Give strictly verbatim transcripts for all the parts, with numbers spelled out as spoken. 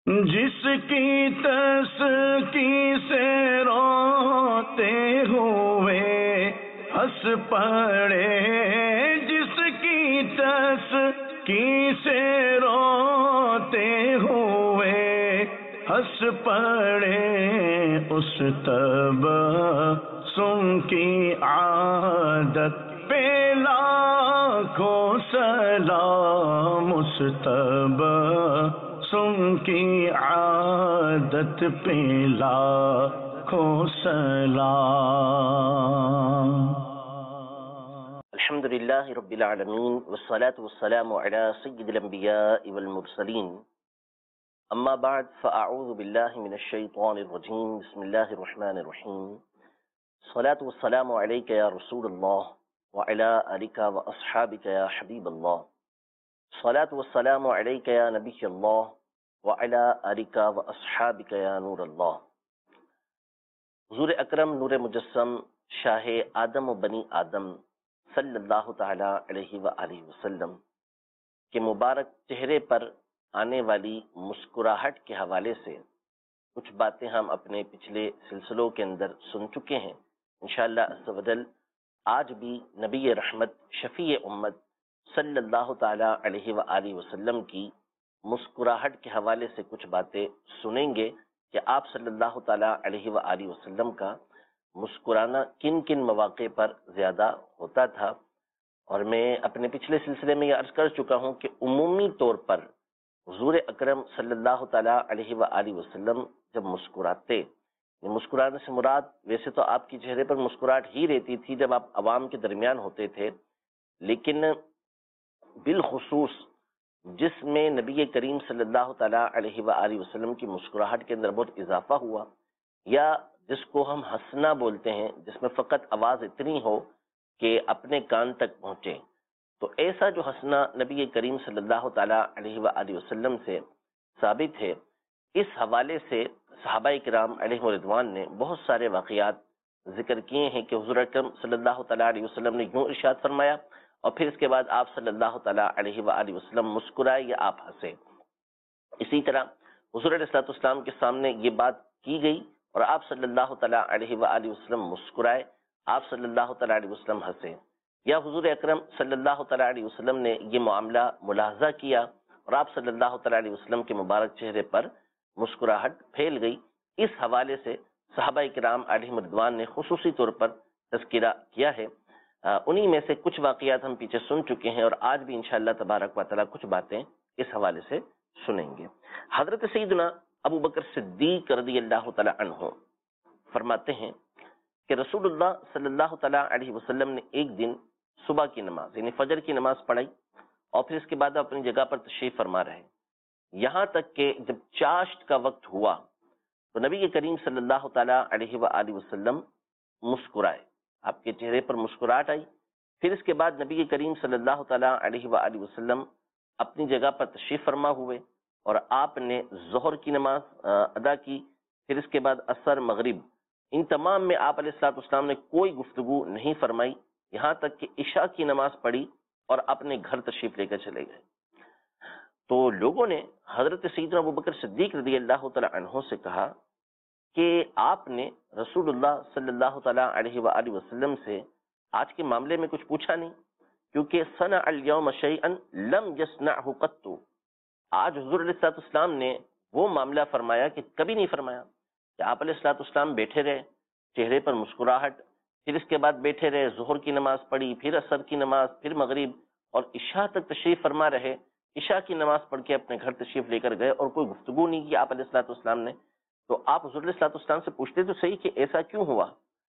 جس کی تسکی سے روتے ہوئے ہنس پڑے، جس کی تسکی سے روتے ہوئے ہنس پڑے، اس تبسم کی عادت پہ لاکھوں سلام، اس تبسم کی عادت پہ لاکھوں سلام۔ الحمد للہ رب العالمین والصلاة والسلام علی سید الانبیاء والمرسلین، اما بعد فاعوذ باللہ من الشیطان الرجیم، بسم اللہ الرحمن الرحیم، الصلاة والسلام علیک یا رسول اللہ وعلی آلک واصحابک یا حبیب اللہ، الصلاة والسلام علیک یا نبی اللہ وعلی آلک واصحابک یا نور اللہ۔ حضور اکرم نور مجسم شاہ آدم و بنی آدم صلی اللہ تعالی علیہ وآلہ وسلم کے مبارک چہرے پر آنے والی مسکراہٹ کے حوالے سے کچھ باتیں ہم اپنے پچھلے سلسلوں کے اندر سن چکے ہیں۔ انشاءاللہ عز و جل آج بھی نبی رحمت شفیع امت صلی اللہ تعالی علیہ وآلہ وسلم کی مسکراہٹ کے حوالے سے کچھ باتیں سنیں گے کہ آپ صلی اللہ تعالی علیہ وآلہ وسلم کا مسکرانا کن کن مواقع پر زیادہ ہوتا تھا۔ اور میں اپنے پچھلے سلسلے میں یہ عرض کر چکا ہوں کہ عمومی طور پر حضور اکرم صلی اللہ تعالی علیہ وآلہ وسلم جب مسکراتے، یہ مسکرانے سے مراد ویسے تو آپ کی چہرے پر مسکراہٹ ہی رہتی تھی جب آپ عوام کے درمیان ہوتے تھے، لیکن بالخصوص جس میں نبی کریم صلی اللہ تعالی علیہ وآلہ وسلم کی مسکراہٹ کے اندر بہت اضافہ ہوا، یا جس کو ہم ہنسنا بولتے ہیں، جس میں فقط آواز اتنی ہو کہ اپنے کان تک پہنچے، تو ایسا جو ہنسنا نبی کریم صلی اللہ تعالی علیہ وآلہ وسلم سے ثابت ہے، اس حوالے سے صحابہ کرام علیہ رضوان نے بہت سارے واقعات ذکر کیے ہیں کہ حضور اکرم صلی اللہ تعالی علیہ وسلم نے یوں ارشاد فرمایا، اور پھر اس کے بعد آپ صلی اللہ تعالی علیہ وآلہ وسلم مسکرائے یا آپ ہنسے۔ اسی طرح حضور علیہ السلام کے سامنے یہ بات کی گئی اور آپ صلی اللہ تعالی علیہ وآلہ وسلم مسکرائے، آپ صلی اللہ تعالی علیہ وسلم ہنسے، یا حضور اکرم صلی اللہ تعالی علیہ وسلم نے یہ معاملہ ملاحظہ کیا اور آپ صلی اللہ تعالی علیہ وسلم کے مبارک چہرے پر مسکراہٹ پھیل گئی۔ اس حوالے سے صحابہ کرام علیہ رضوان نے خصوصی طور پر تذکرہ کیا ہے۔ انہی میں سے کچھ واقعات ہم پیچھے سن چکے ہیں اور آج بھی انشاءاللہ تبارک و تعالی کچھ باتیں اس حوالے سے سنیں گے۔ حضرت سیدنا ابو بکر صدیق رضی اللہ تعالی عنہ فرماتے ہیں کہ رسول اللہ صلی اللہ تعالی علیہ وسلم نے ایک دن صبح کی نماز یعنی فجر کی نماز پڑھائی اور پھر اس کے بعد اپنی جگہ پر تشریف فرما رہے، یہاں تک کہ جب چاشت کا وقت ہوا تو نبی کریم صلی اللہ تعالی علیہ وآلہ وسلم مسکرائے، آپ کے چہرے پر مسکراہٹ آئی۔ پھر اس کے بعد نبی کریم صلی اللہ تعالی علیہ وآلہ وسلم اپنی جگہ پر تشریف فرما ہوئے اور آپ نے ظہر کی نماز ادا کی، پھر اس کے بعد عصر، مغرب، ان تمام میں آپ علیہ الصلوۃ والسلام نے کوئی گفتگو نہیں فرمائی، یہاں تک کہ عشاء کی نماز پڑھی اور اپنے گھر تشریف لے کر چلے گئے۔ تو لوگوں نے حضرت سیدنا ابوبکر صدیق رضی اللہ تعالی عنہ سے کہا کہ آپ نے رسول اللہ صلی اللہ تعالی علیہ وآلہ وسلم سے آج کے معاملے میں کچھ پوچھا نہیں، کیونکہ صنع اليوم شیئا لم یصنعہ قط، آج حضور علیہ السلام نے وہ معاملہ فرمایا کہ کبھی نہیں فرمایا، کہ آپ علیہ السلام بیٹھے رہے، چہرے پر مسکراہٹ، پھر اس کے بعد بیٹھے رہے، ظہر کی نماز پڑھی، پھر عصر کی نماز، پھر مغرب، اور عشاء تک تشریف فرما رہے، عشاء کی نماز پڑھ کے اپنے گھر تشریف لے کر گئے اور کوئی گفتگو نہیں کی آپ علیہ السلام نے۔ تو آپ حضور علیہ السلام سے پوچھتے تو صحیح کہ ایسا کیوں ہوا؟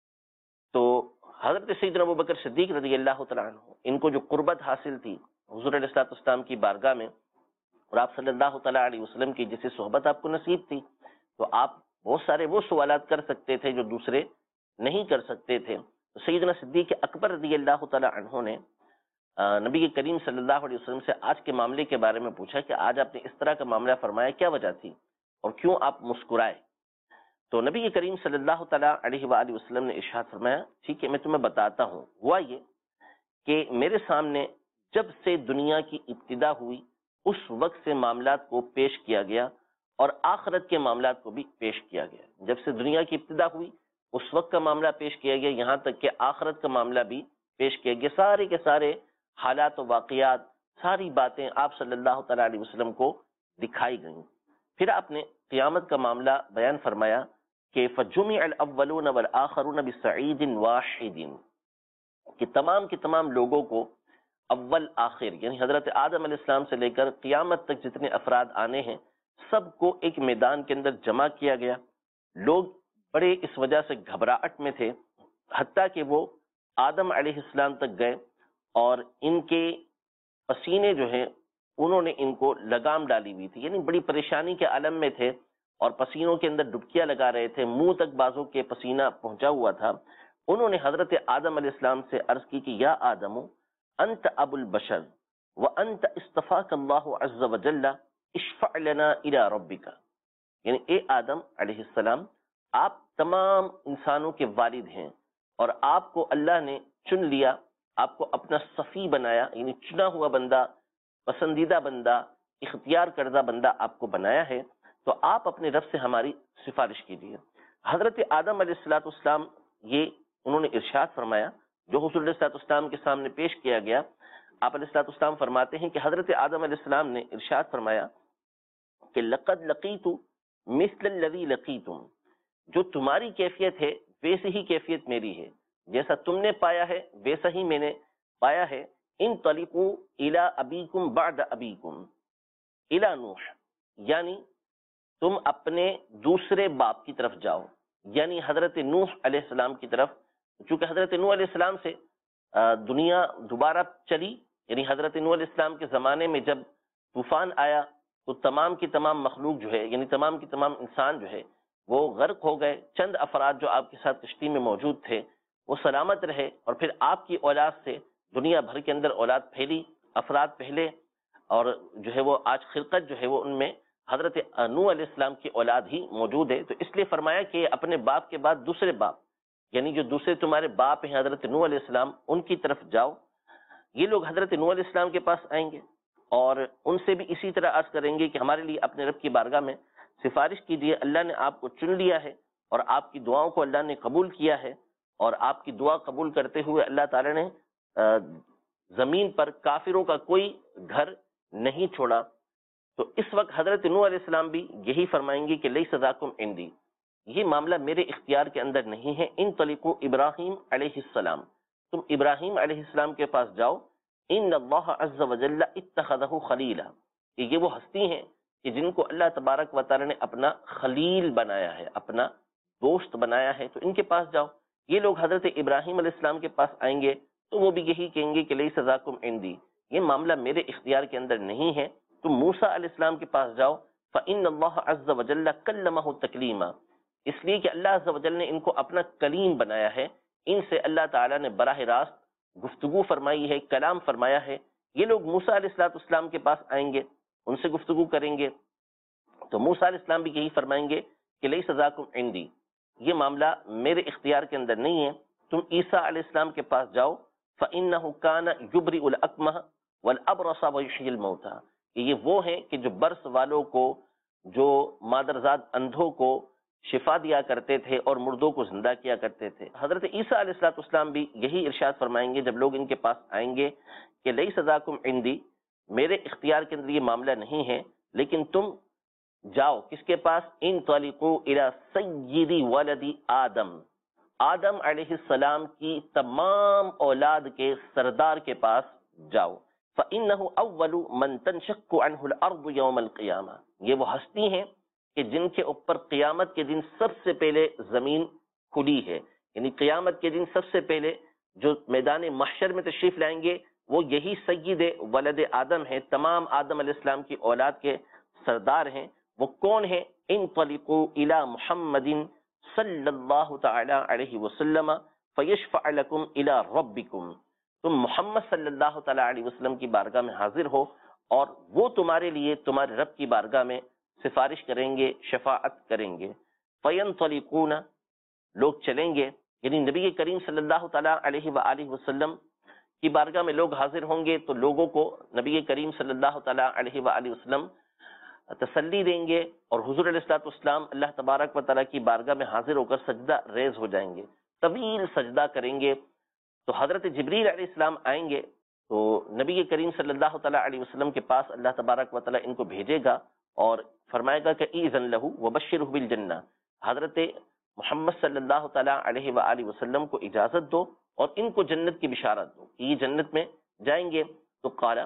تو حضرت سیدنا ابوبکر صدیق رضی اللہ تعالیٰ عنہ، ان کو جو قربت حاصل تھی حضور علیہ السلام کی بارگاہ میں اور آپ صلی اللہ تعالیٰ علیہ وسلم کی جیسی صحبت آپ کو نصیب تھی، تو آپ بہت سارے وہ سوالات کر سکتے تھے جو دوسرے نہیں کر سکتے تھے۔ تو سیدنا صدیق اکبر رضی اللہ تعالیٰ عنہ نے نبی کریم صلی اللہ علیہ وسلم سے آج کے معاملے کے بارے میں پوچھا کہ آج آپ نے اس طرح کا معاملہ فرمایا، کیا وجہ تھی اور کیوں آپ مسکرائے؟ تو نبی کریم صلی اللہ تعالیٰ علیہ وآلہ وسلم نے ارشاد فرمایا، ٹھیک ہے میں تمہیں بتاتا ہوں۔ ہوا یہ کہ میرے سامنے جب سے دنیا کی ابتدا ہوئی اس وقت سے معاملات کو پیش کیا گیا اور آخرت کے معاملات کو بھی پیش کیا گیا. جب سے دنیا کی ابتدا ہوئی اس وقت کا معاملہ پیش کیا گیا، یہاں تک کہ آخرت کا معاملہ بھی پیش کیا گیا. سارے کے سارے حالات و واقعات، ساری باتیں آپ صلی اللہ تعالیٰ علیہ وسلم کو دکھائی گئیں. پھر آپ نے قیامت کا معاملہ بیان فرمایا کہ فَجُمِعَ الْأَوَّلُونَ وَالْآخَرُونَ بِسَعِيدٍ وَاحِدٍ، کہ تمام کے تمام لوگوں کو اول آخر یعنی حضرت آدم علیہ السلام سے لے کر قیامت تک جتنے افراد آنے ہیں سب کو ایک میدان کے اندر جمع کیا گیا. لوگ بڑے اس وجہ سے گھبراہٹ میں تھے، حتیٰ کہ وہ آدم علیہ السلام تک گئے اور ان کے پسینے جو ہیں انہوں نے ان کو لگام ڈالی ہوئی تھی، یعنی بڑی پریشانی کے عالم میں تھے اور پسینوں کے اندر ڈبکیاں لگا رہے تھے، منہ تک بازو کے پسینہ پہنچا ہوا تھا. انہوں نے حضرت آدم علیہ السلام سے عرض کی کہ یا آدم انت ابو البشر وانت اصطفاک اللہ عز وجل اشفع لنا الى ربک، یعنی اے آدم علیہ السلام آپ تمام انسانوں کے والد ہیں اور آپ کو اللہ نے چن لیا، آپ کو اپنا صفی بنایا، یعنی چنا ہوا بندہ، پسندیدہ بندہ، اختیار کردہ بندہ آپ کو بنایا ہے، تو آپ اپنے رب سے ہماری سفارش کیجیے. حضرت آدم علیہ الصلوۃ والسلام یہ انہوں نے ارشاد فرمایا جو حضور علیہ الصلوۃ والسلام کے سامنے پیش کیا گیا. آپ علیہ الصلوۃ والسلام فرماتے ہیں کہ حضرت آدم علیہ السلام نے ارشاد فرمایا کہ لقد لقیت مثل الذی لقیتم، جو تمہاری کیفیت ہے ویسی ہی کیفیت میری ہے، جیسا تم نے پایا ہے ویسا ہی میں نے پایا ہے. انطلقوا الی ابیکم بعد ابیکم الی نوح، یعنی تم اپنے دوسرے باپ کی طرف جاؤ، یعنی حضرت نوح علیہ السلام کی طرف. چونکہ حضرت نوح علیہ السلام سے دنیا دوبارہ چلی، یعنی حضرت نوح علیہ السلام کے زمانے میں جب طوفان آیا تو تمام کی تمام مخلوق جو ہے یعنی تمام کی تمام انسان جو ہے وہ غرق ہو گئے. چند افراد جو آپ کے ساتھ کشتی میں موجود تھے وہ سلامت رہے، اور پھر آپ کی اولاد سے دنیا بھر کے اندر اولاد پھیلی. افراد پہلے اور جو ہے وہ آج خلقت جو ہے وہ ان میں حضرت نوح علیہ السلام کی اولاد ہی موجود ہے. تو اس لیے فرمایا کہ اپنے باپ کے بعد دوسرے باپ، یعنی جو دوسرے تمہارے باپ ہیں حضرت نوح علیہ السلام، ان کی طرف جاؤ. یہ لوگ حضرت نوح علیہ السلام کے پاس آئیں گے اور ان سے بھی اسی طرح عرض کریں گے کہ ہمارے لیے اپنے رب کی بارگاہ میں سفارش کیجیے، اللہ نے آپ کو چن لیا ہے اور آپ کی دعاؤں کو اللہ نے قبول کیا ہے، اور آپ کی دعا قبول کرتے ہوئے اللہ تعالی نے زمین پر کافروں کا کوئی گھر نہیں چھوڑا. تو اس وقت حضرت نوح علیہ السلام بھی یہی فرمائیں گے کہ لیس ذاکم عندی، یہ معاملہ میرے اختیار کے اندر نہیں ہے. انطلقوا ابراہیم علیہ السلام، تم ابراہیم علیہ السلام کے پاس جاؤ. ان اللہ عز وجل اتخذہ خلیلا، کہ یہ وہ ہستی ہیں کہ جن کو اللہ تبارک و تعالی نے اپنا خلیل بنایا ہے، اپنا دوست بنایا ہے. تو ان کے پاس جاؤ. یہ لوگ حضرت ابراہیم علیہ السلام کے پاس آئیں گے تو وہ بھی یہی کہیں گے کہ لیس ذاکم عندی، یہ معاملہ میرے اختیار کے اندر نہیں ہے. تم موسیٰ علیہ السلام کے پاس جاؤ. فإن اللہ عز وجل کلمہ تکلیما، اس لیے کہ اللہ عز وجل نے ان کو اپنا کلیم بنایا ہے، ان سے اللہ تعالیٰ نے براہ راست گفتگو فرمائی ہے، کلام فرمایا ہے. یہ لوگ موسیٰ علیہ الصلوۃ والسلام کے پاس آئیں گے، ان سے گفتگو کریں گے تو موسیٰ علیہ السلام بھی یہی فرمائیں گے کہ لیس ذاکم عندی، یہ معاملہ میرے اختیار کے اندر نہیں ہے. تم عیسیٰ علیہ السلام کے پاس جاؤ. فإنہ کان یبرئ الأکمہ والأبرص ویحیی الموتى، کہ یہ وہ ہیں کہ جو برس والوں کو، جو مادرزاد اندھوں کو شفا دیا کرتے تھے اور مردوں کو زندہ کیا کرتے تھے. حضرت عیسیٰ علیہ الصلوۃ والسلام بھی یہی ارشاد فرمائیں گے جب لوگ ان کے پاس آئیں گے کہ لیس ذاکم عندی، میرے اختیار کے اندر یہ معاملہ نہیں ہے، لیکن تم جاؤ کس کے پاس؟ انطلقوا الی سیدی ولد آدم، آدم علیہ السلام کی تمام اولاد کے سردار کے پاس جاؤ. فإنہ اول من تنشق عنہ الارض یوم القیامہ، یہ وہ ہستی ہیں کہ جن کے اوپر قیامت کے دن سب سے پہلے زمین کھلی ہے. یعنی قیامت کے دن سب سے پہلے جو میدان محشر میں تشریف لائیں گے وہ یہی سید ولد آدم ہیں، تمام آدم علیہ السلام کی اولاد کے سردار ہیں. وہ کون ہیں؟ انطلقوا الی محمد صلی اللہ تعالی علیہ وسلم فیشفع لکم الی ربکم، تم محمد صلی اللہ تعالی علیہ وسلم کی بارگاہ میں حاضر ہو اور وہ تمہارے لیے تمہارے رب کی بارگاہ میں سفارش کریں گے، شفاعت کریں گے. فینطلقون، لوگ چلیں گے، یعنی نبی کریم صلی اللہ تعالیٰ علیہ وآلہ وسلم کی بارگاہ میں لوگ حاضر ہوں گے تو لوگوں کو نبی کریم صلی اللہ تعالیٰ علیہ وآلہ وسلم تسلی دیں گے اور حضور علیہ الصلوۃ والسلام اللہ تبارک و تعالیٰ کی بارگاہ میں حاضر ہو کر سجدہ ریز ہو جائیں گے، طویل سجدہ کریں گے. تو حضرت جبریل علیہ السلام آئیں گے تو نبی کریم صلی اللہ تعالیٰ علیہ وسلم کے پاس اللہ تبارک و تعالیٰ ان کو بھیجے گا اور فرمائے گا کہ ایذن لہ وبشرہ بالجنہ، حضرت محمد صلی اللہ تعالیٰ علیہ وآلہ وسلم کو اجازت دو اور ان کو جنت کی بشارت دو کہ یہ جنت میں جائیں گے. تو قال،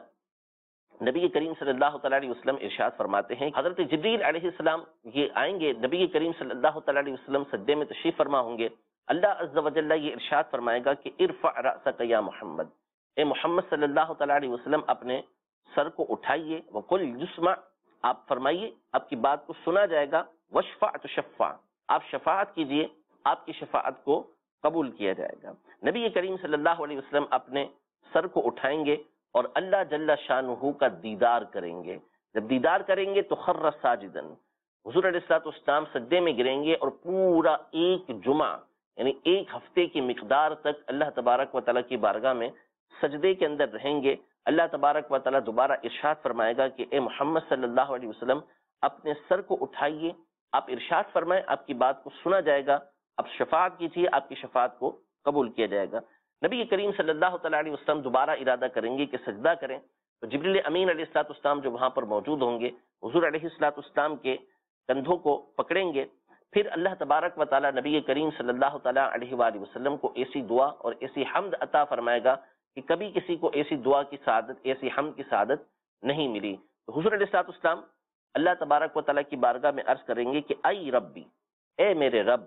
نبی کریم صلی اللہ تعالیٰ علیہ وسلم ارشاد فرماتے ہیں حضرت جبریل علیہ السلام یہ آئیں گے، نبی کریم صلی اللہ تعالیٰ علیہ وسلم سجدے میں تشریف فرما ہوں گے. اللہ عز و جل یہ ارشاد فرمائے گا کہ ارفع رأسک یا محمد، اے محمد صلی اللہ تعالیٰ علیہ وسلم اپنے سر کو اٹھائیے، وقل یسمع، آپ فرمائیے آپ کی بات کو سنا جائے گا، وشفع تشفع، آپ شفاعت کیجئے آپ کی شفاعت کو قبول کیا جائے گا. نبی کریم صلی اللہ علیہ وسلم اپنے سر کو اٹھائیں گے اور اللہ جل شانہ کا دیدار کریں گے. جب دیدار کریں گے تو خر ساجدن، حضور علیہ الصلوۃ والسلام سجدے میں گریں گے اور پورا ایک جمعہ یعنی ایک ہفتے کی مقدار تک اللہ تبارک و تعالیٰ کی بارگاہ میں سجدے کے اندر رہیں گے. اللہ تبارک و تعالیٰ دوبارہ ارشاد فرمائے گا کہ اے محمد صلی اللہ علیہ وسلم اپنے سر کو اٹھائیے، آپ ارشاد فرمائیں آپ کی بات کو سنا جائے گا، آپ شفاعت کیجیے آپ کی شفاعت کو قبول کیا جائے گا. نبی کریم صلی اللہ تعالیٰ علیہ وسلم دوبارہ ارادہ کریں گے کہ سجدہ کریں تو جبریل امین علیہ الصلوۃ والسلام جو وہاں پر موجود ہوں گے حضور علیہ الصلوۃ والسلام کے کندھوں کو پکڑیں گے. پھر اللہ تبارک و تعالیٰ نبی کریم صلی اللہ تعالیٰ علیہ وآلہ وسلم کو ایسی دعا اور ایسی حمد عطا فرمائے گا کہ کبھی کسی کو ایسی دعا کی سعادت، ایسی حمد کی سعادت نہیں ملی. تو حضور علیہ الصلوۃ والسلام اللہ تبارک و تعالیٰ کی بارگاہ میں عرض کریں گے کہ ای ربی، اے میرے رب،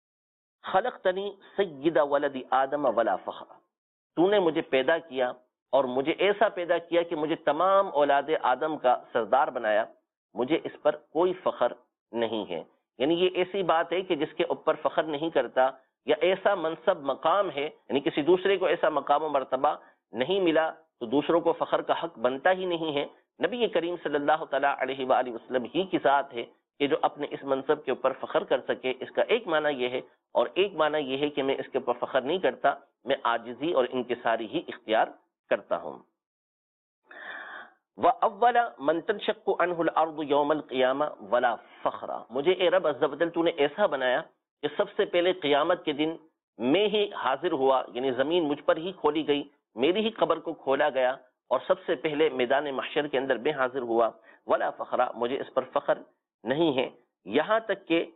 خلقتنی سید ولد آدم ولا فخر، تو نے مجھے پیدا کیا اور مجھے ایسا پیدا کیا کہ مجھے تمام اولاد آدم کا سردار بنایا، مجھے اس پر کوئی فخر نہیں ہے. یعنی یہ ایسی بات ہے کہ جس کے اوپر فخر نہیں کرتا، یا ایسا منصب مقام ہے یعنی کسی دوسرے کو ایسا مقام و مرتبہ نہیں ملا تو دوسروں کو فخر کا حق بنتا ہی نہیں ہے. نبی کریم صلی اللہ تعالیٰ علیہ وآلہ وسلم ہی کی ذات ہے کہ جو اپنے اس منصب کے اوپر فخر کر سکے. اس کا ایک معنی یہ ہے، اور ایک معنی یہ ہے کہ میں اس کے اوپر فخر نہیں کرتا، میں عاجزی اور انکساری ہی اختیار کرتا ہوں. وَأَوَّلَ مَن تَنشَقُّ عَنْهُ الْأَرْضُ يَوْمَ الْقِيَامَةِ وَلَا فَخْرَ، مجھے اے رب عز و جل تو نے ایسا بنایا کہ سب سے پہلے قیامت کے دن میں ہی حاضر ہوا، یعنی زمین مجھ پر ہی کھولی گئی، میری ہی قبر کو کھولا گیا اور سب سے پہلے میدان محشر کے اندر میں حاضر ہوا. ولا فخر، مجھے اس پر فخر نہیں ہے. یہاں تک کہ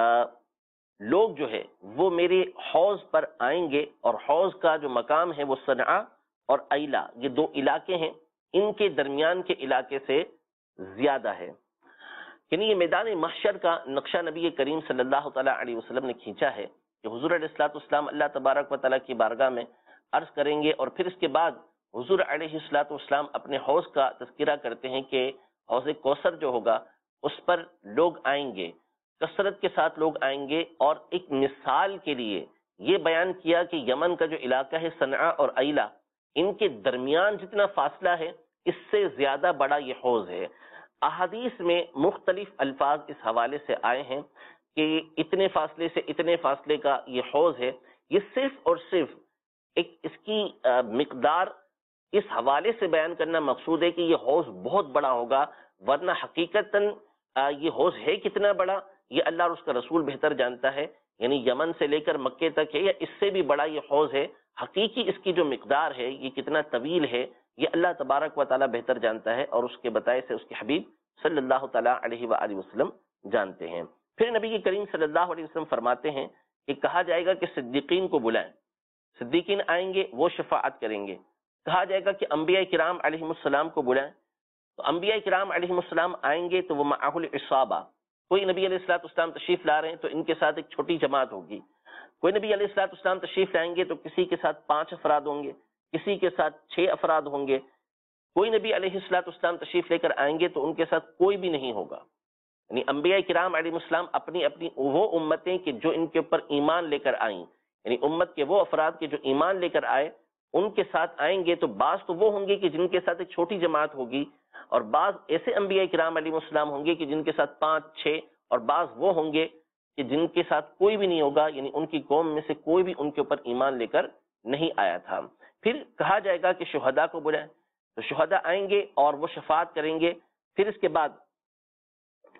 لوگ جو ہے وہ میرے حوض پر آئیں گے، اور حوض کا جو مقام ہے وہ صنعاء اور ایلا، یہ دو علاقے ہیں، ان کے درمیان کے علاقے سے زیادہ ہے. یعنی یہ میدان محشر کا نقشہ نبی کریم صلی اللہ تعالیٰ علیہ وسلم نے کھینچا ہے کہ حضور علیہ الصلوۃ والسلام اللہ تبارک و تعالیٰ کی بارگاہ میں عرض کریں گے، اور پھر اس کے بعد حضور علیہ الصلوۃ والسلام اپنے حوض کا تذکرہ کرتے ہیں کہ حوض کوثر جو ہوگا اس پر لوگ آئیں گے، کثرت کے ساتھ لوگ آئیں گے. اور ایک مثال کے لیے یہ بیان کیا کہ یمن کا جو علاقہ ہے صنعاء اور ایلا، ان کے درمیان جتنا فاصلہ ہے اس سے زیادہ بڑا یہ حوض ہے. احادیث میں مختلف الفاظ اس حوالے سے آئے ہیں کہ اتنے فاصلے سے اتنے فاصلے کا یہ حوض ہے. یہ صرف اور صرف ایک اس کی مقدار اس حوالے سے بیان کرنا مقصود ہے کہ یہ حوض بہت بڑا ہوگا، ورنہ حقیقتاً یہ حوض ہے کتنا بڑا یہ اللہ اور اس کا رسول بہتر جانتا ہے. یعنی یمن سے لے کر مکے تک ہے یا اس سے بھی بڑا یہ حوض ہے. حقیقی اس کی جو مقدار ہے یہ کتنا طویل ہے یہ اللہ تبارک و تعالیٰ بہتر جانتا ہے، اور اس کے بتائے سے اس کے حبیب صلی اللہ تعالیٰ علیہ وآلہ وسلم جانتے ہیں. پھر نبی کریم صلی اللہ علیہ وسلم فرماتے ہیں کہ کہا جائے گا کہ صدیقین کو بلائیں، صدیقین آئیں گے وہ شفاعت کریں گے. کہا جائے گا کہ انبیاء کرام علیہ السلام کو بلائیں، تو انبیاء کرام علیہ السلام آئیں گے تو وہ معہ العصابہ، کوئی نبی علیہ الصلوۃ والسلام تشریف لا رہے ہیں تو ان کے ساتھ ایک چھوٹی جماعت ہوگی. کوئی نبی علیہ الصلوۃ والسلام تشریف لائیں گے تو کسی کے ساتھ پانچ افراد ہوں گے، کسی کے ساتھ چھ افراد ہوں گے. کوئی نبی علیہ الصلوۃ والسلام تشریف لے کر آئیں گے تو ان کے ساتھ کوئی بھی نہیں ہوگا. یعنی انبیاء کرام علیہ السلام اپنی اپنی وہ امتیں کہ جو ان کے اوپر ایمان لے کر آئیں، یعنی امت کے وہ افراد کے جو ایمان لے کر آئے ان کے ساتھ آئیں گے. تو بعض تو وہ ہوں گے کہ جن کے ساتھ ایک چھوٹی جماعت ہوگی، اور بعض ایسے انبیاء کرام علیہ السلام ہوں گے کہ جن کے ساتھ پانچ چھ، اور بعض وہ ہوں گے کہ جن کے ساتھ کوئی بھی نہیں ہوگا، یعنی ان کی قوم میں سے کوئی بھی ان کے اوپر ایمان لے کر نہیں آیا تھا. پھر کہا جائے گا کہ شہداء کو بلائیں، تو شہداء آئیں گے اور وہ شفاعت کریں گے. پھر اس کے بعد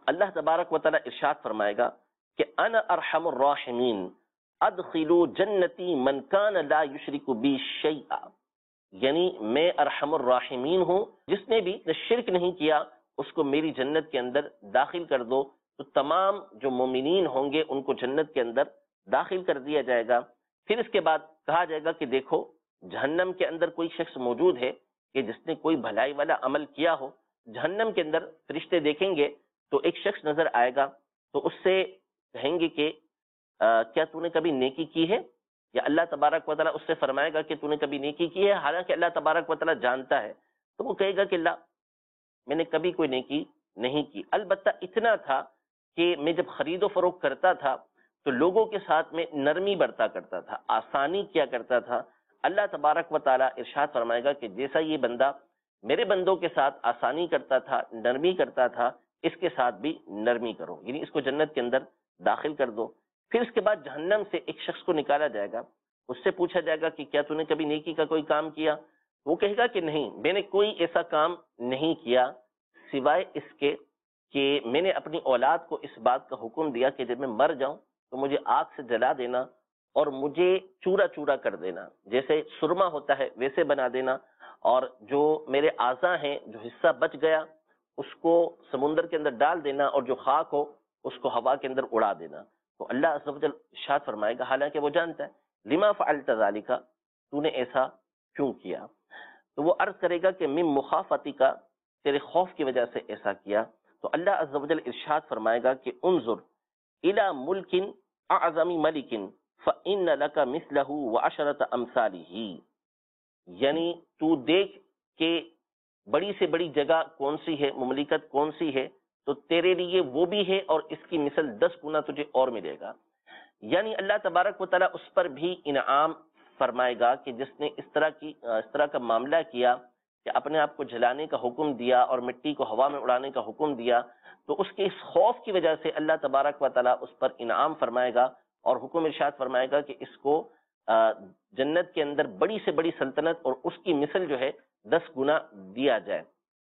اللہ تبارک و تعالیٰ ارشاد فرمائے گا کہ انا ارحم الراحمین ادخلوا جنتی من کان لا یشرک بی شیئا، یعنی میں ارحم الراحمین ہوں، جس نے بھی شرک نہیں کیا اس کو میری جنت کے اندر داخل کر دو۔ تو تمام جو مومنین ہوں گے ان کو جنت کے اندر داخل کر دیا جائے گا۔ پھر اس کے بعد کہا جائے گا کہ دیکھو جہنم کے اندر کوئی شخص موجود ہے کہ جس نے کوئی بھلائی والا عمل کیا ہو۔ جہنم کے اندر فرشتے دیکھیں گے تو ایک شخص نظر آئے گا، تو اس سے کہیں گے کہ کیا تو نے کبھی نیکی کی ہے؟ یا اللہ تبارک و تعالیٰ اس سے فرمائے گا کہ تو نے کبھی نیکی کی ہے، حالانکہ اللہ تبارک و تعالیٰ جانتا ہے۔ تو وہ کہے گا کہ اللہ میں نے کبھی کوئی نیکی نہیں کی، البتہ اتنا تھا کہ میں جب خرید و فروخت کرتا تھا تو لوگوں کے ساتھ میں نرمی برتا کرتا تھا، آسانی کیا کرتا تھا۔ اللہ تبارک و تعالیٰ ارشاد فرمائے گا کہ جیسا یہ بندہ میرے بندوں کے ساتھ آسانی کرتا تھا، نرمی کرتا تھا، اس کے ساتھ بھی نرمی کرو، یعنی اس کو جنت کے اندر داخل کر دو۔ پھر اس کے بعد جہنم سے ایک شخص کو نکالا جائے گا، اس سے پوچھا جائے گا کہ کیا تو نے کبھی نیکی کا کوئی کام کیا؟ وہ کہے گا کہ نہیں، میں نے کوئی ایسا کام نہیں کیا سوائے اس کے کہ میں نے اپنی اولاد کو اس بات کا حکم دیا کہ جب میں مر جاؤں تو مجھے آگ سے جلا دینا اور مجھے چورا چورا کر دینا، جیسے سرما ہوتا ہے ویسے بنا دینا، اور جو میرے اعضاء ہیں جو حصہ بچ گیا اس کو سمندر کے اندر ڈال دینا، اور جو خاک ہو اس کو ہوا کے اندر اڑا دینا۔ تو اللہ عز و جل ارشاد فرمائے گا، حالانکہ وہ جانتا ہے، لما فعلت ذالک، تو نے ایسا کیوں کیا؟ تو وہ عرض کرے گا کہ من مخافتی کا، تیرے خوف کی وجہ سے ایسا کیا۔ تو اللہ عز و جل ارشاد فرمائے گا کہ انظر الی ملک اعظم ملک فإن لک مثلہ وعشرۃ امثالہ، یعنی تو دیکھ کہ بڑی سے بڑی جگہ کون سی ہے، مملکت کون سی ہے، تو تیرے لیے وہ بھی ہے اور اس کی مثل دس گنا تجھے اور ملے گا۔ یعنی اللہ تبارک و تعالیٰ اس پر بھی انعام فرمائے گا کہ جس نے اس طرح کی اس طرح کا معاملہ کیا کہ اپنے آپ کو جلانے کا حکم دیا اور مٹی کو ہوا میں اڑانے کا حکم دیا، تو اس کے اس خوف کی وجہ سے اللہ تبارک و تعالیٰ اس پر انعام فرمائے گا اور حکم ارشاد فرمائے گا کہ اس کو جنت کے اندر بڑی سے بڑی سلطنت اور اس کی مثل جو ہے دس گنا دیا جائے۔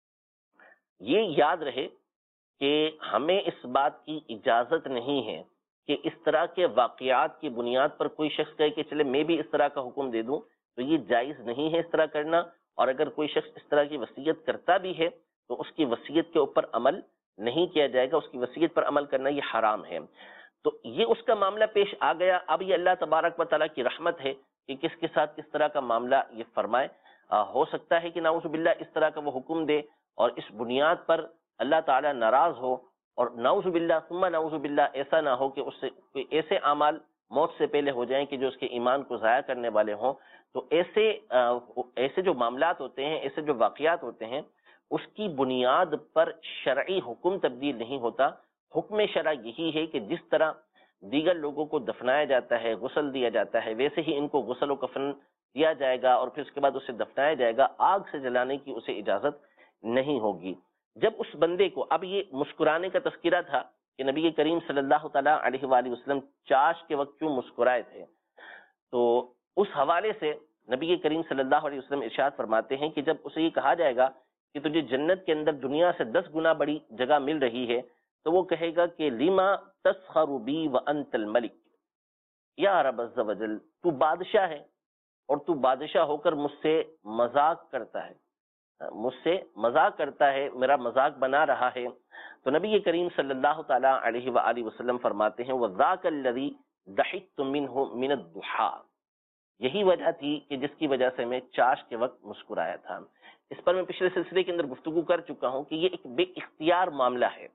یہ یاد رہے کہ ہمیں اس بات کی اجازت نہیں ہے کہ اس طرح کے واقعات کی بنیاد پر کوئی شخص کہے کہ چلے میں بھی اس طرح کا حکم دے دوں، تو یہ جائز نہیں ہے اس طرح کرنا۔ اور اگر کوئی شخص اس طرح کی وصیت کرتا بھی ہے تو اس کی وصیت کے اوپر عمل نہیں کیا جائے گا، اس کی وصیت پر عمل کرنا یہ حرام ہے۔ تو یہ اس کا معاملہ پیش آ گیا۔ اب یہ اللہ تبارک و تعالیٰ کی رحمت ہے کہ کس کے ساتھ کس طرح کا معاملہ یہ فرمائے۔ آ, ہو سکتا ہے کہ نعوذ باللہ اس طرح کا وہ حکم دے اور اس بنیاد پر اللہ تعالیٰ ناراض ہو، اور نعوذ باللہ ثم نعوذ باللہ ایسا نہ ہو کہ اس سے کوئی ایسے اعمال موت سے پہلے ہو جائیں کہ جو اس کے ایمان کو ضائع کرنے والے ہوں۔ تو ایسے ایسے جو معاملات ہوتے ہیں، ایسے جو واقعات ہوتے ہیں، اس کی بنیاد پر شرعی حکم تبدیل نہیں ہوتا۔ حکم شرع یہی ہے کہ جس طرح دیگر لوگوں کو دفنایا جاتا ہے، غسل دیا جاتا ہے، ویسے ہی ان کو غسل و کفن دیا جائے گا اور پھر اس کے بعد اسے دفنایا جائے گا۔ آگ سے جلانے کی اسے اجازت نہیں ہوگی۔ جب اس بندے کو، اب یہ مسکرانے کا تذکرہ تھا کہ نبی کریم صلی اللہ تعالیٰ علیہ وآلہ وسلم چاش کے وقت کیوں مسکرائے تھے، تو اس حوالے سے نبی کریم صلی اللہ علیہ وسلم ارشاد فرماتے ہیں کہ جب اسے یہ کہا جائے گا کہ تجھے جنت کے اندر دنیا سے دس گنا بڑی جگہ مل رہی ہے، تو وہ کہے گا کہ لما تسخر بی وانت الملک، یا رب عز و جل تو بادشاہ ہے اور تو بادشاہ ہو کر مجھ سے مذاق کرتا ہے، مجھ سے مذاق کرتا ہے، میرا مذاق بنا رہا ہے۔ تو نبی کریم صلی اللہ تعالیٰ علیہ وآلہ وسلم فرماتے ہیں وَذَاكَ الَّذِي ضَحِكْتُ مِنْهُ مِنَ الضُّحَىٰ، یہی وجہ تھی کہ جس کی وجہ سے میں چاش کے وقت مسکرایا تھا۔ اس پر میں پچھلے سلسلے کے اندر گفتگو کر چکا ہوں کہ یہ ایک بے اختیار معاملہ ہے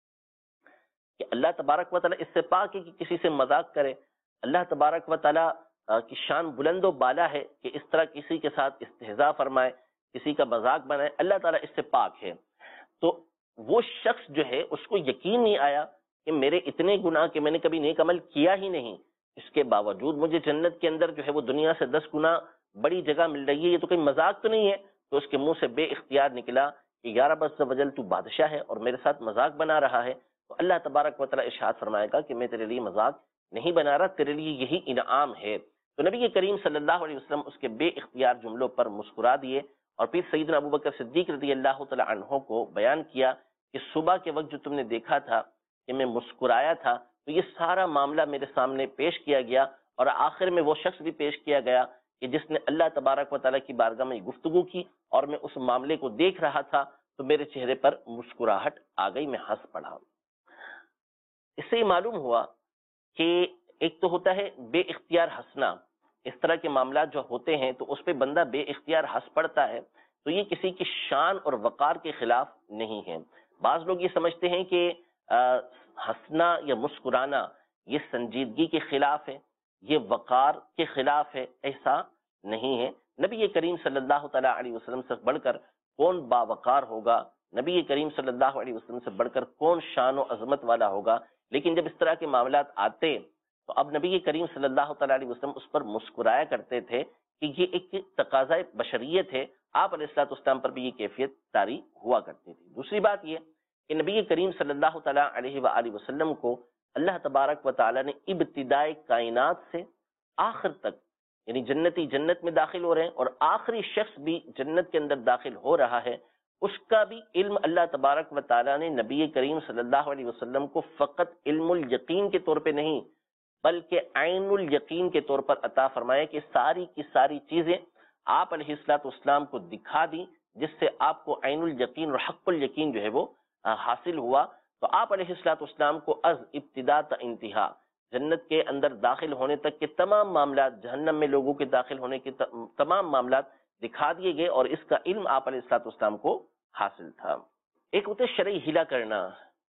کہ اللہ تبارک و تعالیٰ اس سے پاک ہے کہ کسی سے مذاق کرے۔ اللہ تبارک و تعالیٰ کی شان بلند و بالا ہے کہ اس طرح کسی کے ساتھ استہزاء فرمائے، کسی کا مذاق بنائے، اللہ تعالیٰ اس سے پاک ہے۔ تو وہ شخص جو ہے اس کو یقین نہیں آیا کہ میرے اتنے گناہ کہ میں نے کبھی نیک عمل کیا ہی نہیں، اس کے باوجود مجھے جنت کے اندر جو ہے وہ دنیا سے دس گنا بڑی جگہ مل رہی ہے، یہ تو کوئی مذاق تو نہیں ہے۔ تو اس کے منہ سے بے اختیار نکلا کہ یا رب عز و جل تو بادشاہ ہے اور میرے ساتھ مذاق بنا رہا ہے۔ تو اللہ تبارک و تعالیٰ ارشاد فرمائے گا کہ میں تیرے لیے مذاق نہیں بنا رہا، تیرے لیے یہی انعام ہے۔ تو نبی کریم صلی اللہ علیہ وسلم اس کے بے اختیار جملوں پر مسکرا دیے، اور پھر سیدنا ابوبکر صدیق رضی اللہ تعالیٰ عنہ کو بیان کیا کہ صبح کے وقت جو تم نے دیکھا تھا کہ میں مسکرایا تھا، تو یہ سارا معاملہ میرے سامنے پیش کیا گیا، اور آخر میں وہ شخص بھی پیش کیا گیا کہ جس نے اللہ تبارک و تعالیٰ کی بارگاہ میں گفتگو کی، اور میں اس معاملے کو دیکھ رہا تھا تو میرے چہرے پر مسکراہٹ آ گئی، میں ہنس پڑا۔ اس سے یہ معلوم ہوا کہ ایک تو ہوتا ہے بے اختیار ہنسنا، اس طرح کے معاملات جو ہوتے ہیں تو اس پہ بندہ بے اختیار ہنس پڑتا ہے، تو یہ کسی کی شان اور وقار کے خلاف نہیں ہے۔ بعض لوگ یہ سمجھتے ہیں کہ ہنسنا یا مسکرانا یہ سنجیدگی کے خلاف ہے، یہ وقار کے خلاف ہے، ایسا نہیں ہے۔ نبی کریم صلی اللہ تعالیٰ علیہ وسلم سے بڑھ کر کون باوقار ہوگا، نبی کریم صلی اللہ علیہ وسلم سے بڑھ کر کون شان و عظمت والا ہوگا، لیکن جب اس طرح کے معاملات آتے تو اب نبی کریم صلی اللہ تعالیٰ علیہ وسلم اس پر مسکرایا کرتے تھے کہ یہ ایک تقاضۂ بشریت ہے، آپ علیہ الصلوۃ والسلام پر بھی یہ کیفیت طاری ہوا کرتی تھی۔ دوسری بات یہ کہ نبی کریم صلی اللہ تعالیٰ علیہ وآلہ وسلم کو اللہ تبارک و تعالیٰ نے ابتدائے کائنات سے آخر تک، یعنی جنتی جنت میں داخل ہو رہے ہیں اور آخری شخص بھی جنت کے اندر داخل ہو رہا ہے، اس کا بھی علم اللہ تبارک و تعالیٰ نے نبی کریم صلی اللہ علیہ وسلم کو فقط علم الیقین کے طور پہ نہیں بلکہ عین الیقین کے طور پر عطا فرمایا کہ ساری کی ساری چیزیں آپ علیہ الصلوۃ والسلام کو دکھا دی، جس سے آپ کو عین الیقین اور حق الیقین جو ہے وہ حاصل ہوا۔ تو آپ علیہ الصلوۃ والسلام کو از ابتدا تا انتہا جنت کے اندر داخل ہونے تک کے تمام معاملات، جہنم میں لوگوں کے داخل ہونے کے تمام معاملات دکھا دیے گئے، اور اس کا علم آپ علیہ الصلوۃ والسلام کو حاصل تھا۔ ایک ہوتا ہے شرعی ہیلا کرنا۔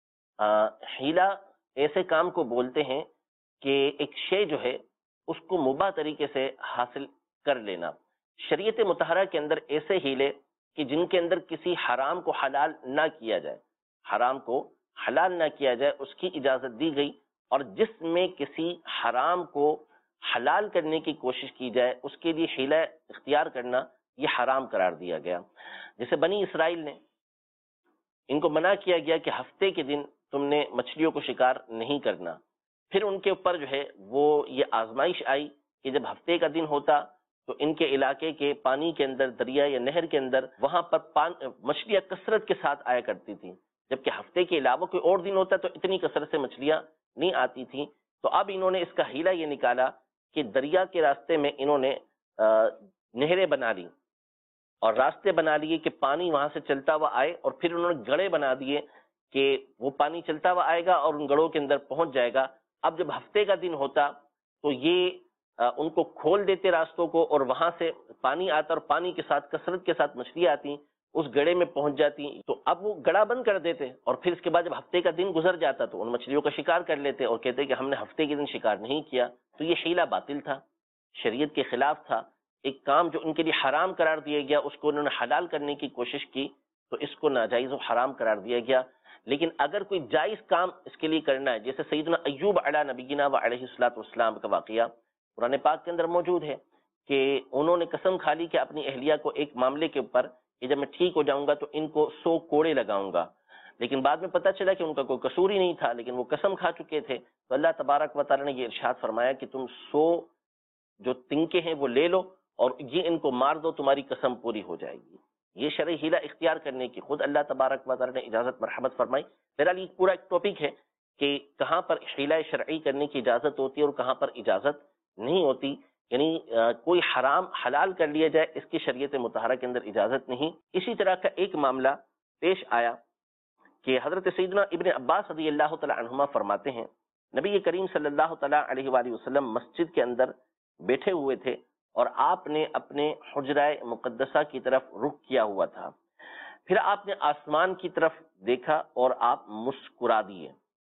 ہیلا ایسے کام کو بولتے ہیں کہ ایک شے جو ہے اس کو مباح طریقے سے حاصل کر لینا۔ شریعت مطہرہ کے اندر ایسے ہیلے کہ جن کے اندر کسی حرام کو حلال نہ کیا جائے، حرام کو حلال نہ کیا جائے، اس کی اجازت دی گئی، اور جس میں کسی حرام کو حلال کرنے کی کوشش کی جائے اس کے لیے ہیلا اختیار کرنا یہ حرام قرار دیا گیا۔ جیسے بنی اسرائیل نے، ان کو منع کیا گیا کہ ہفتے کے دن تم نے مچھلیوں کو شکار نہیں کرنا، پھر ان کے اوپر جو ہے وہ یہ آزمائش آئی کہ جب ہفتے کا دن ہوتا تو ان کے علاقے کے پانی کے اندر، دریا یا نہر کے اندر، وہاں پر مچھلیاں کثرت کے ساتھ آیا کرتی تھیں، جبکہ ہفتے کے علاوہ کوئی اور دن ہوتا تو اتنی کثرت سے مچھلیاں نہیں آتی تھیں۔ تو اب انہوں نے اس کا ہیلا یہ نکالا کہ دریا کے راستے میں انہوں نے نہریں بنا لی اور راستے بنا لیے کہ پانی وہاں سے چلتا ہوا آئے، اور پھر انہوں نے گڑھے بنا دیے کہ وہ پانی چلتا ہوا آئے گا اور ان گڑھوں کے اندر پہنچ جائے گا۔ اب جب ہفتے کا دن ہوتا تو یہ ان کو کھول دیتے راستوں کو، اور وہاں سے پانی آتا اور پانی کے ساتھ کثرت کے ساتھ مچھلیاں آتی، اس گڑھے میں پہنچ جاتی، تو اب وہ گڑھا بند کر دیتے، اور پھر اس کے بعد جب ہفتے کا دن گزر جاتا تو ان مچھلیوں کا شکار کر لیتے اور کہتے کہ ہم نے ہفتے کے دن شکار نہیں کیا۔ تو یہ حیلہ باطل تھا، شریعت کے خلاف تھا۔ ایک کام جو ان کے لیے حرام قرار دیا گیا اس کو انہوں نے حلال کرنے کی کوشش کی تو اس کو ناجائز و حرام قرار دیا گیا۔ لیکن اگر کوئی جائز کام اس کے لیے کرنا ہے، جیسے سیدنا ایوب علی نبینا و علیہ الصلوۃ والسلام کا واقعہ قرآن پاک کے اندر موجود ہے کہ انہوں نے قسم کھا لی کہ اپنی اہلیہ کو ایک معاملے کے اوپر کہ جب میں ٹھیک ہو جاؤں گا تو ان کو سو کوڑے لگاؤں گا، لیکن بعد میں پتہ چلا کہ ان کا کوئی قصور ہی نہیں تھا، لیکن وہ قسم کھا چکے تھے۔ تو اللہ تبارک و تعالیٰ نے یہ ارشاد فرمایا کہ تم سو جو تنکے ہیں وہ لے لو اور یہ ان کو مار دو، تمہاری قسم پوری ہو جائے گی۔ یہ شرعی حیلہ اختیار کرنے کی خود اللہ تبارک و تعالیٰ نے اجازت مرحمت فرمائی۔ بہرحال یہ پورا ایک ٹاپک ہے کہ کہاں پر حیلہ شرعی کرنے کی اجازت ہوتی ہے اور کہاں پر اجازت نہیں ہوتی، یعنی کوئی حرام حلال کر لیا جائے اس کی شریعت مطہرہ کے اندر اجازت نہیں۔ اسی طرح کا ایک معاملہ پیش آیا کہ حضرت سیدنا ابن عباس رضی اللہ تعالی عنہما فرماتے ہیں نبی کریم صلی اللہ تعالی علیہ وآلہ وسلم مسجد کے اندر بیٹھے ہوئے تھے اور آپ نے اپنے حجرہ مقدسہ کی طرف رخ کیا ہوا تھا، پھر آپ نے آسمان کی طرف دیکھا اور آپ مسکرا دیے،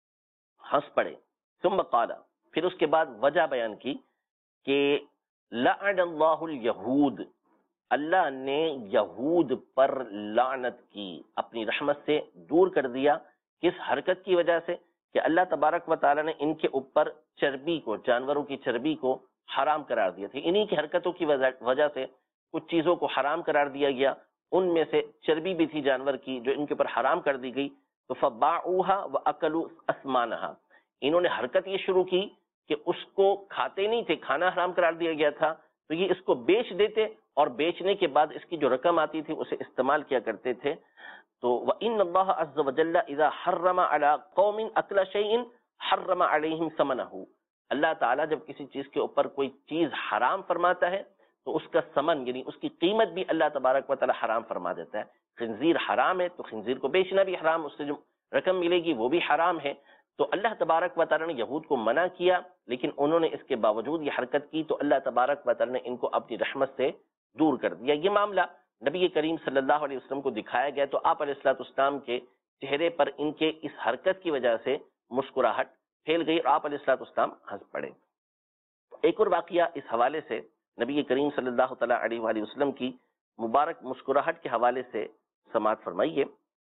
ہنس پڑے۔ ثم قال، پھر اس کے بعد وجہ بیان کی کہ لعن اللہ الیہود، اللہ نے یہود پر لعنت کی، اپنی رحمت سے دور کر دیا۔ کس حرکت کی وجہ سے؟ کہ اللہ تبارک و تعالیٰ نے ان کے اوپر چربی کو، جانوروں کی چربی کو حرام قرار دیا تھا۔ انہی کی حرکتوں کی وجہ سے کچھ چیزوں کو حرام قرار دیا گیا، ان میں سے چربی بھی تھی جانور کی جو ان کے اوپر حرام کر دی گئی۔ تو فباعوها واکلوا اثمانها، انہوں نے حرکت یہ شروع کی کہ اس کو کھاتے نہیں تھے، کھانا حرام قرار دیا گیا تھا، تو یہ اس کو بیچ دیتے اور بیچنے کے بعد اس کی جو رقم آتی تھی اسے استعمال کیا کرتے تھے۔ تو وَإِنَّ اللَّهَ عَزَّ وَجَلَّ إِذَا حَرَّمَ عَلَىٰ قَوْمٍ أَكْلَ شَيْءٍ حَرَّمَ عَلَيْهِمْ ثَمَنَهُ. اللہ تعالیٰ جب کسی چیز کے اوپر کوئی چیز حرام فرماتا ہے تو اس کا ثمن یعنی اس کی قیمت بھی اللہ تبارک و تعالیٰ حرام فرما دیتا ہے. خنزیر حرام ہے تو خنزیر کو بیچنا بھی حرام، اس سے جو رقم ملے گی وہ بھی حرام ہے. تو اللہ تبارک و تعالیٰ نے یہود کو منع کیا، لیکن انہوں نے اس کے باوجود یہ حرکت کی تو اللہ تبارک و تعالیٰ نے ان کو اپنی رحمت سے دور کر دیا. یہ معاملہ نبی کریم صلی اللہ علیہ وسلم کو دکھایا گیا تو آپ علیہ الصلوۃ والسلام کے چہرے پر ان کے اس حرکت کی وجہ سے مسکراہٹ پھیل گئی اور آپ علیہ الصلوۃ والسلام ہنس پڑے. ایک اور واقعہ اس حوالے سے نبی کریم صلی اللہ تعالیٰ علیہ وآلہ وسلم کی مبارک مسکراہٹ کے حوالے سے سماعت فرمائیے.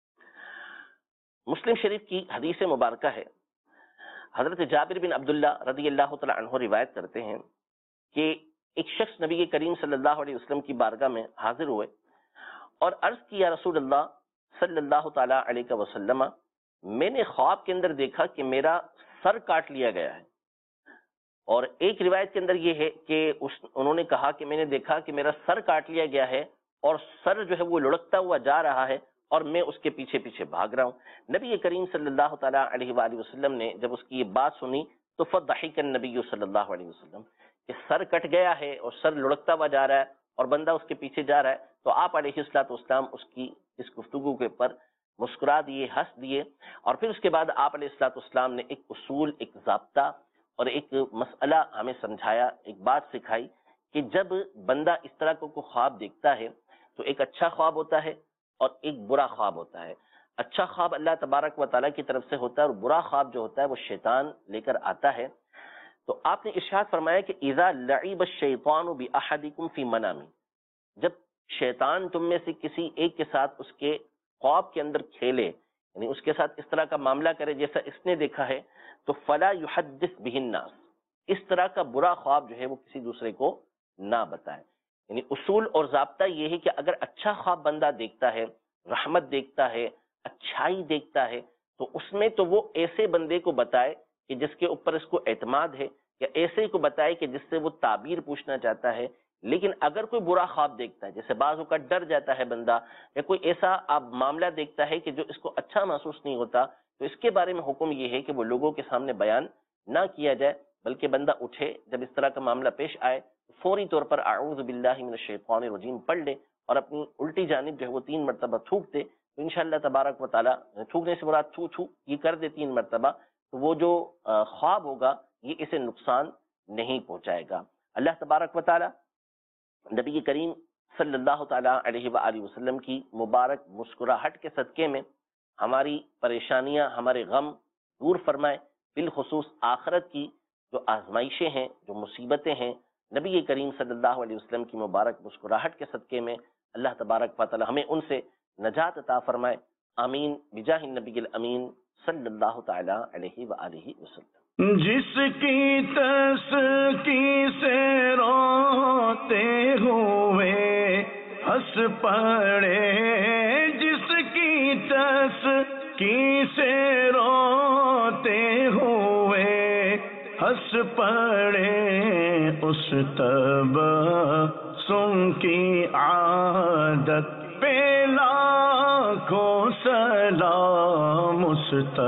مسلم شریف کی حدیث مبارکہ ہے، حضرت جابر بن عبداللہ رضی اللہ تعالیٰ عنہ روایت کرتے ہیں کہ ایک شخص نبی کریم صلی اللہ علیہ وسلم کی بارگاہ میں حاضر ہوئے اور عرض کیا رسول اللہ صلی اللہ تعالیٰ علیہ وسلم، میں نے خواب کے اندر دیکھا کہ میرا سر کاٹ لیا گیا ہے. اور ایک روایت کے اندر یہ ہے کہ اس انہوں نے کہا کہ میں نے دیکھا کہ میرا سر کاٹ لیا گیا ہے اور سر جو ہے وہ لڑکتا ہوا جا رہا ہے اور میں اس کے پیچھے پیچھے بھاگ رہا ہوں. نبی کریم صلی اللہ تعالیٰ علیہ وآلہ وسلم نے جب اس کی یہ بات سنی تو فضحک النبی صلی اللہ علیہ وسلم کہ سر کٹ گیا ہے اور سر لڑکتا ہوا جا رہا ہے اور بندہ اس کے پیچھے جا رہا ہے. تو آپ علیہ الصلوۃ والسلام اس کی اس گفتگو کے اوپر مسکرا دیے، ہنس دیے، اور پھر اس کے بعد آپ علیہ الصلوۃ والسلام نے ایک اصول، ایک ضابطہ اور ایک مسئلہ ہمیں سمجھایا، ایک بات سکھائی کہ جب بندہ اس طرح کو خواب دیکھتا ہے تو ایک اچھا خواب ہوتا ہے اور ایک برا خواب ہوتا ہے. اچھا خواب اللہ تبارک و تعالیٰ کی طرف سے ہوتا ہے اور برا خواب جو ہوتا ہے وہ شیطان لے کر آتا ہے. تو آپ نے ارشاد فرمایا کہ اذا لعب الشیطان باحدکم فی منامی، جب شیطان تم میں سے کسی ایک کے ساتھ اس کے خواب کے اندر کھیلے، یعنی اس کے ساتھ اس طرح کا معاملہ کرے جیسا اس نے دیکھا ہے، تو فلا یحدث به الناس، اس طرح کا برا خواب جو ہے وہ کسی دوسرے کو نہ بتائے. یعنی اصول اور ضابطہ یہ ہے کہ اگر اچھا خواب بندہ دیکھتا ہے، رحمت دیکھتا ہے، اچھائی دیکھتا ہے، تو اس میں تو وہ ایسے بندے کو بتائے کہ جس کے اوپر اس کو اعتماد ہے، یا ایسے کو بتائے کہ جس سے وہ تعبیر پوچھنا چاہتا ہے. لیکن اگر کوئی برا خواب دیکھتا ہے، جیسے بعض اوقات ڈر جاتا ہے بندہ، یا کوئی ایسا آپ معاملہ دیکھتا ہے کہ جو اس کو اچھا محسوس نہیں ہوتا، تو اس کے بارے میں حکم یہ ہے کہ وہ لوگوں کے سامنے بیان نہ کیا جائے، بلکہ بندہ اٹھے جب اس طرح کا معاملہ پیش آئے فوری طور پر اعوذ باللہ من الشیطان الرجیم پڑھ لے اور اپنی الٹی جانب جو ہے وہ تین مرتبہ تھوک دے. تو انشاءاللہ تبارک و تعالیٰ، تھوکنے سے مراد تھو تھو یہ کر دے تین مرتبہ، تو وہ جو خواب ہوگا یہ اسے نقصان نہیں پہنچائے گا. اللہ تبارک و تعالیٰ نبی کریم صلی اللہ تعالیٰ علیہ وآلہ وسلم کی مبارک مسکراہٹ کے صدقے میں ہماری پریشانیاں، ہمارے غم دور فرمائے. بالخصوص آخرت کی جو آزمائشیں ہیں، جو مصیبتیں ہیں، نبی کریم صلی اللہ علیہ وسلم کی مبارک مسکراہٹ کے صدقے میں اللہ تبارک و تعالیٰ ہمیں ان سے نجات عطا فرمائے. آمین بجاہ النبی الامین صلی اللہ تعالیٰ علیہ وآلہ وسلم. جس کی تسکی سے روتے ہوئے ہنس پڑے، جس کی تسکی سے روتے ہوئے ہنس پڑے، اس تبسم کی عادت پہ لاکھوں سلام، اس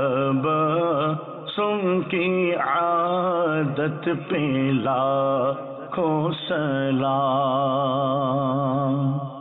تبسم کی عادت پہ لاکھوں سلام.